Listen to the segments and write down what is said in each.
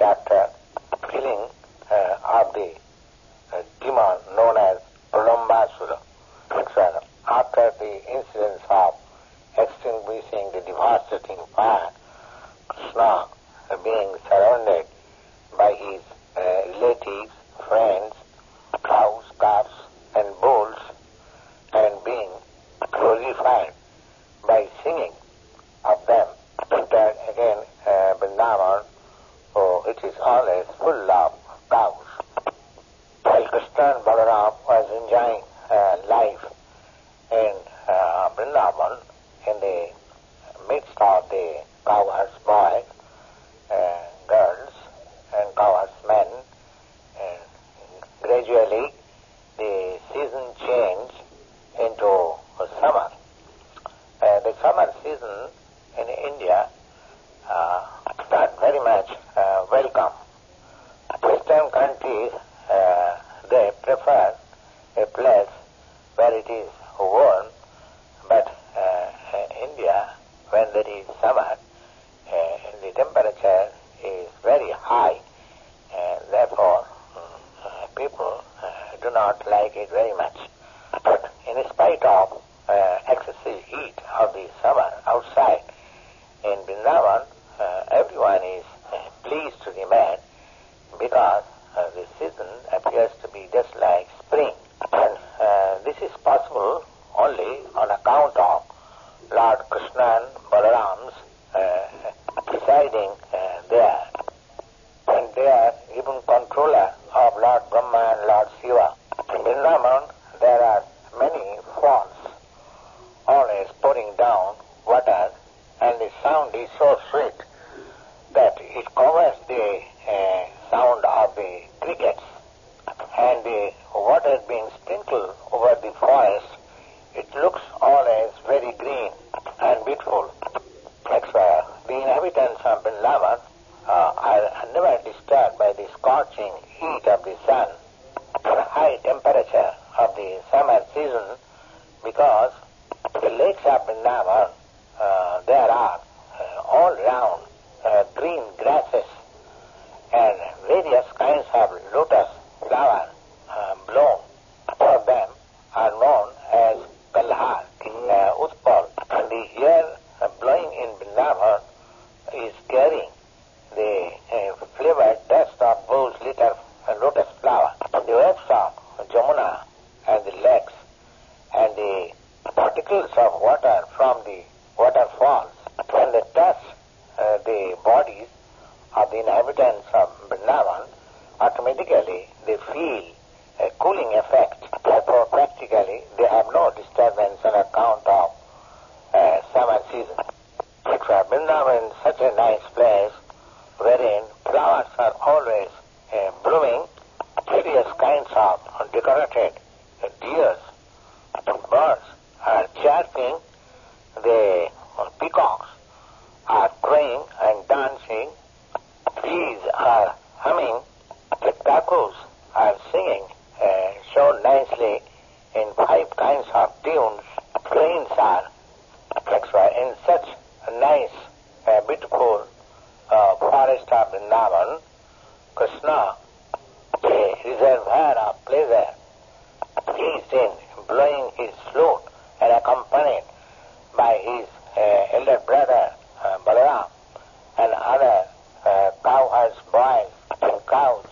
after killing of the demon known as Pralambasura. After the incidents of extinguishing the devastating fire, Krishna being surrounded by his relatives, friends, cows, calves and bulls, and being glorified by singing of them, entered again Vrindavan, which is always full of cows. While Krishna and Balaram was enjoying life in Vrindavan, in the midst of the cowherds boys, girls and cowherds men, gradually the season changed into summer. The summer season in India not very much welcome. Western countries, they prefer a place where it is warm, but India, when there is summer, the temperature is very high, therefore people do not like it very much. But in spite of excessive heat of the summer outside, in Vrindavan, everyone is pleased to remain because the season appears to be just like spring. And this is possible only on account of Lord Krishna and Balaram's residing there. And they are even controller of Lord Brahma and Lord Shiva. In Vrindavan, there are many falls, always pouring down water, and the sound is so sweet that it covers the sound of the crickets. And the water being sprinkled over the forest, it looks always very green and beautiful. The inhabitants of Vrindavan are never disturbed by the scorching heat of the sun, the high temperature of the summer season, because the lakes of Vrindavan, there are all round green grasses and various kinds of lotus flowers blown. All of them are known as Kalhar in Utpal. And the air blowing in Vrindavan is carrying the flavored dust of those little lotus flowers. The waves of Jamuna and the lakes and the particles of water from the waterfalls, when they touch the bodies of the inhabitants of Vrindavan, automatically they feel a cooling effect. Therefore, practically, they have no disturbance on account of summer season. Vrindavan is such a nice place wherein flowers are always blooming, various kinds of decorated deers, birds are chirping, the peacocks are crowing and dancing, bees are humming, the cuckoos are singing so nicely in 5 kinds of tunes, cranes are in such a nice, beautiful forest of Vrindavan. Krishna, the reservoir of pleasure, pleased in blowing his flute and accompanied by his elder brother Balaram and other cowherds, boys and cows,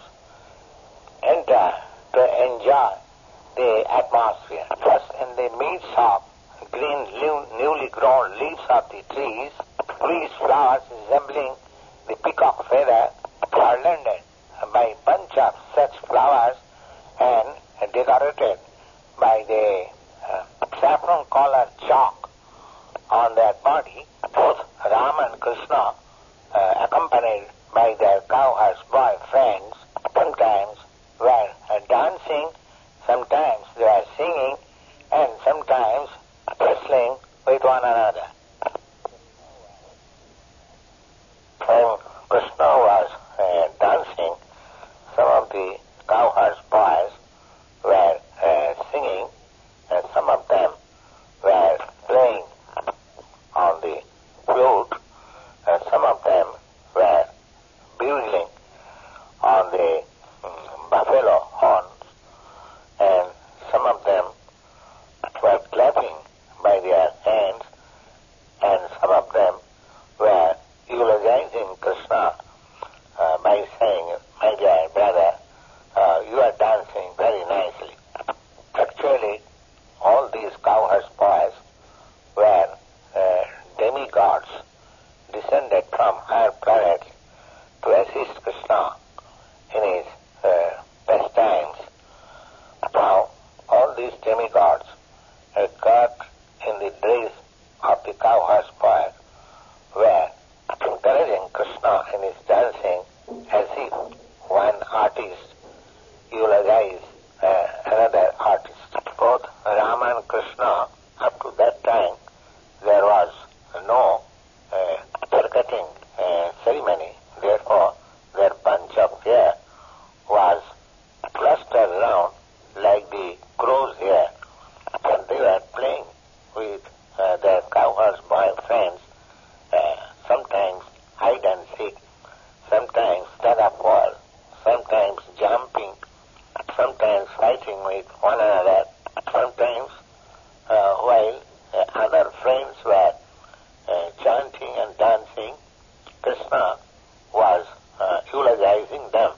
enter to enjoy the atmosphere. First, in the midst of green, newly grown leaves of the trees, these flowers resembling the peacock feather, garlanded by a bunch of such flowers and decorated by the saffron-colored chalk on their body, both Ram and Krishna, accompanied by their cowherds boy friends, sometimes were dancing, sometimes they were singing, and sometimes wrestling with one another. When Krishna was dancing, some of the cowherds boys were singing, and some of them were playing on the flute, and some of them were bugling descended from higher planets to assist Krishna in his pastimes. Now, all these demigods are caught in the dress of the cowherd's boy, were encouraging Krishna in his dancing as if one artist eulogizes another artist. Both Rama and Krishna, up to that time, there was no haircutting ceremony. Therefore, their bunch of hair was clustered around like the crow's hair, and they were playing with their cowherd's boy friends, sometimes hide and seek, sometimes tug of war, sometimes jumping, sometimes fighting with one another, sometimes while other friends were chanting and dancing, Krishna was eulogizing them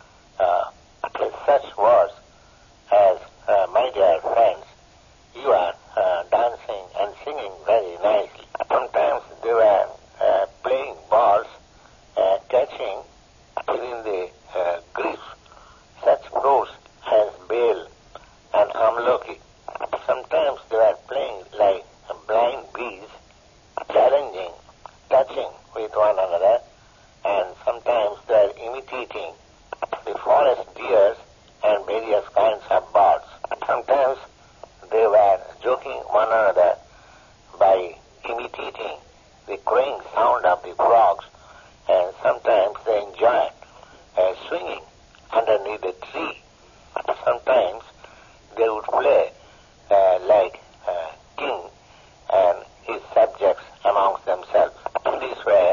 with such words as, my dear friends, you are dancing and singing very nicely. Sometimes they were playing balls, catching within the grips such fruits as bale and amloki. Sometimes they were playing like blind bees, challenging, touching with one another, and sometimes they were imitating the forest deers and various kinds of birds. Sometimes they were joking one another by imitating the crowing sound of the frogs, and sometimes they enjoyed swinging underneath a tree. Sometimes they would play like king and his subjects amongst themselves. In this way,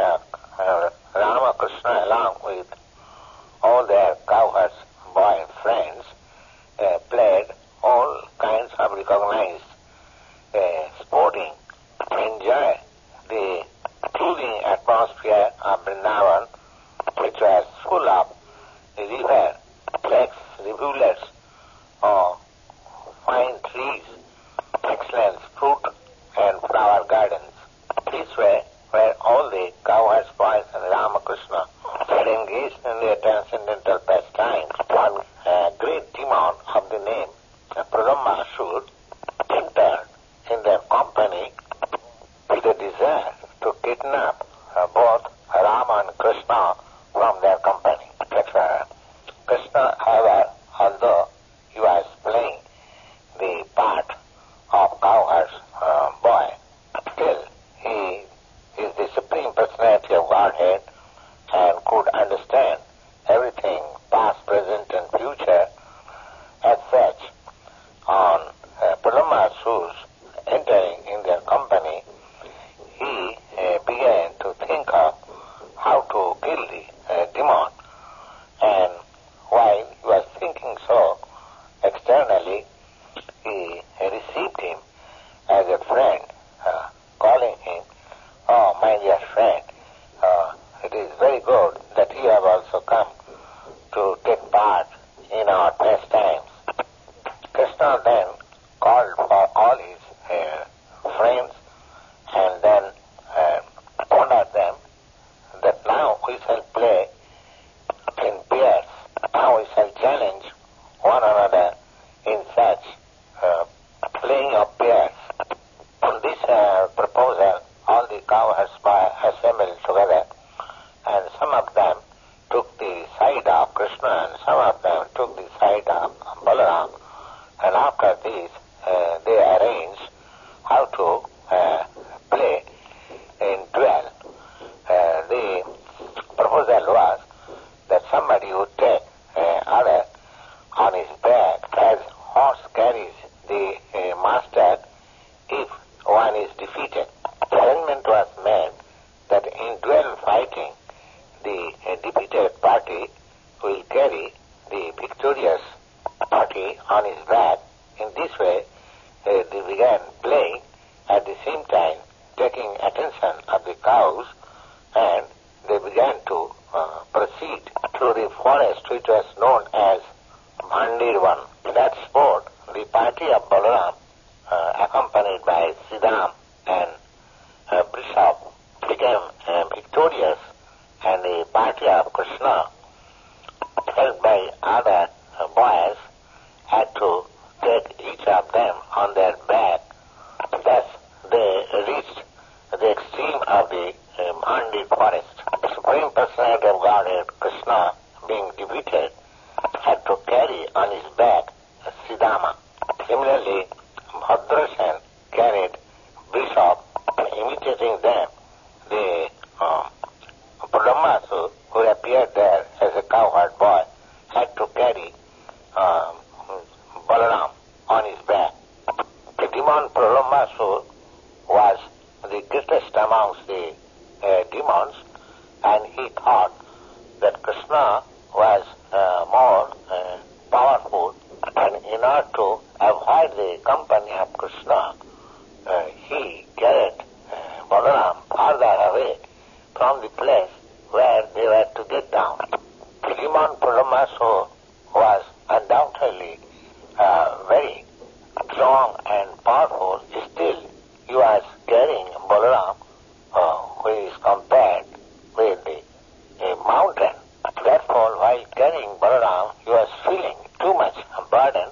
Ramakrishna, along with all their cowherds, boy friends, played all kinds of recognized sporting, enjoy the soothing atmosphere of Vrindavan, which was full of river, lakes, rivulets, fine trees, excellent fruit and flower gardens. This way were all the cowherds, boys, and Ramakrishna had engaged in their transcendental pastimes. One great demon of the name Pradamashur entered in their company with a desire to kidnap both Rama and Krishna from their company. Krishna, however, although he was playing the part of cowherd's boy, still he is the Supreme Personality of Godhead and could understand everything, past, present, and future. As such, on Pradamashur's entering in their company, he began to think of how to kill the demon. And while he was thinking so externally, he received him as a friend, calling him, "Oh, my dear friend, it is very good that you have also come to take part in our pastimes." Krishna then called for all his friends and then ordered them that now we shall play in pairs. Now we shall challenge one another in such playing of pairs. On this proposal, all the cowherds assembled together, and some of them took the side of Krishna and some of them took the side of Balaram. And after this, they arranged how to play in duel. The proposal was that somebody would take other on his back as horse carries the master if one is defeated. The arrangement was made that in duel fighting, the defeated party will carry the victorious party on his back. In this way, they began playing, at the same time taking attention of the cows, and they began to proceed through the forest which was known as Bhandirvan. In that sport, the party of Balaram, accompanied by Siddham and Brishabh, became victorious, and the party of Krishna, helped by other boys, had to take each of them on their back. Thus, they reached the extreme of the Mandi forest. The Supreme Personality of Godhead, Krishna, being defeated, had to carry on his back Siddhama. Similarly, Bhadrasen carried Bishop, and imitating them, the Brahmasu, who appeared there as a cowherd boy, had to carry Balaram on his back. The demon Pralambasur was the greatest amongst the demons, and he thought that Krishna was more powerful, and in order to avoid the company of Krishna, he carried Balaram farther away from the place where they were to get down. The demon Pralambasur was undoubtedly very strong and powerful. Still, he was carrying Balaram, who is compared with a mountain. Therefore, while carrying Balaram, he was feeling too much burden.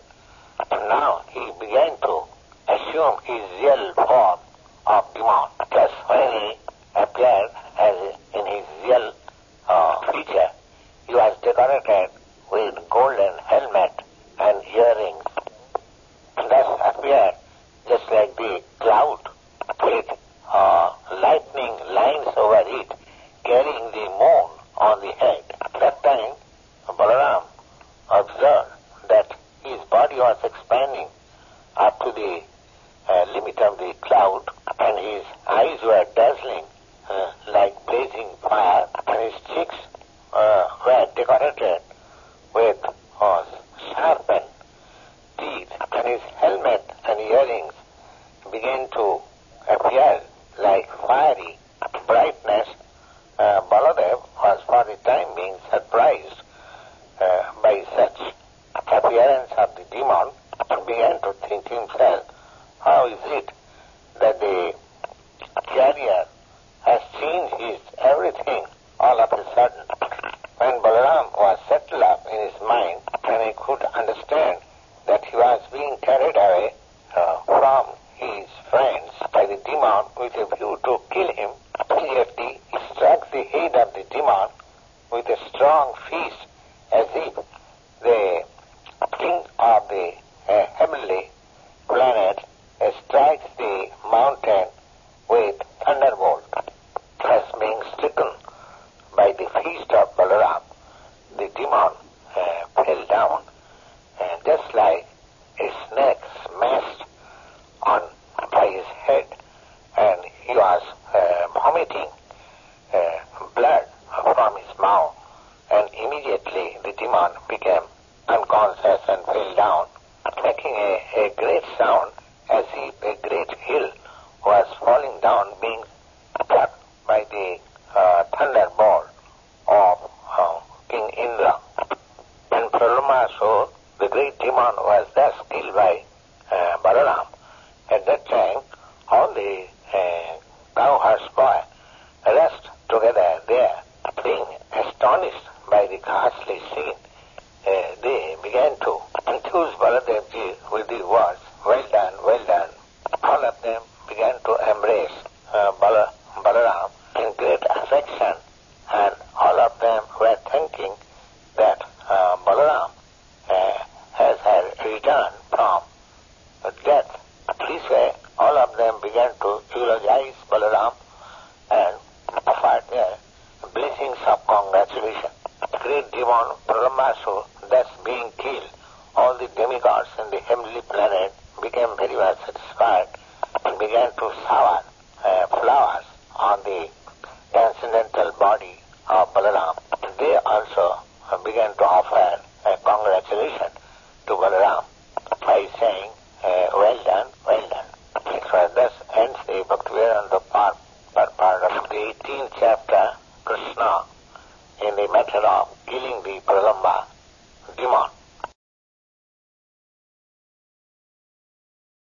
Now he began to assume his real form of demon. Thus, when he appeared in his real feature, he was decorated with golden helmet and earrings. Thus appeared just like the cloud with lightning lines over it, carrying the moon on the head. At that time, Balaram observed that his body was expanding up to the limit of the cloud, and his eyes were dazzling like blazing fire, and his cheeks were decorated with sharpened teeth, and his helmet and earrings began to appear like fiery brightness. Baladev was for the time being surprised by such appearance of the demon, and began to think to himself, how is it that the carrier has changed his everything all of a sudden? When Balaram was settled up in his mind, and he could understand that he was being carried away from his friends by the demon with a view to kill him, immediately he struck the head of the demon with a strong fist, as if the king of the heavenly planet strikes the mountain with thunderbolt. Thus being stricken by the fist of Balaram, the demon fell down, just like a snake smashed on by his head, and he was vomiting blood from his mouth, and immediately the demon became unconscious and fell down, making a great sound as if a great hill was falling down, being struck by the thunderbolt of King Indra. And Pralambasur, the great demon, was thus killed by Balaram. At that time, all the cowherds boys rushed together there, being astonished by the ghastly scene. They began to enthuse Baladevji with the words, well done, well done. All of them began to embrace Balaram in great affection, and all of them were thinking that Balaram has returned from death. This way, all of them began to eulogize Balaram and offered their blessings of congratulation. The great demon Pralambasur, thus being killed, all the demigods in the heavenly planet became very well satisfied and began to shower flowers on the transcendental body of Balaram. They also began to offer congratulations to Balaram by saying, well done, well done. Thus ends the Bhaktivedanta part of the 18th chapter, Krishna, in the matter of killing the Pralamba demon.